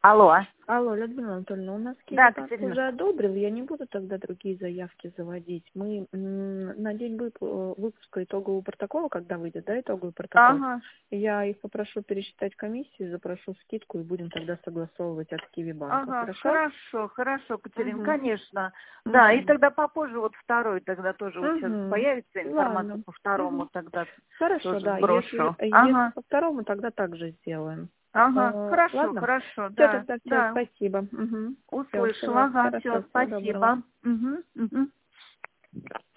Алло. Алло, Людмила Анатольевна, у нас Да, Киевбанк Катерина. уже одобрил, я не буду тогда другие заявки заводить. Мы на день выпуска итогового протокола, когда выйдет, да, итоговый протокол, Ага. я их попрошу пересчитать комиссию, запрошу скидку и будем тогда согласовывать от Киевбанка. Ага, Хорошо? хорошо, Катерина, Угу. конечно. Да, и Угу. тогда попозже, вот второй, тогда тоже вот сейчас Угу. появится информация Ладно. по второму, Угу. тогда Хорошо, тоже да. сброшу. Если Ага, по второму, тогда также сделаем. Ладно? хорошо, Все, да, тогда все, да, спасибо. Угу. Все, услышала, всего ага, все, хорошо, всего доброго. спасибо. Угу, угу.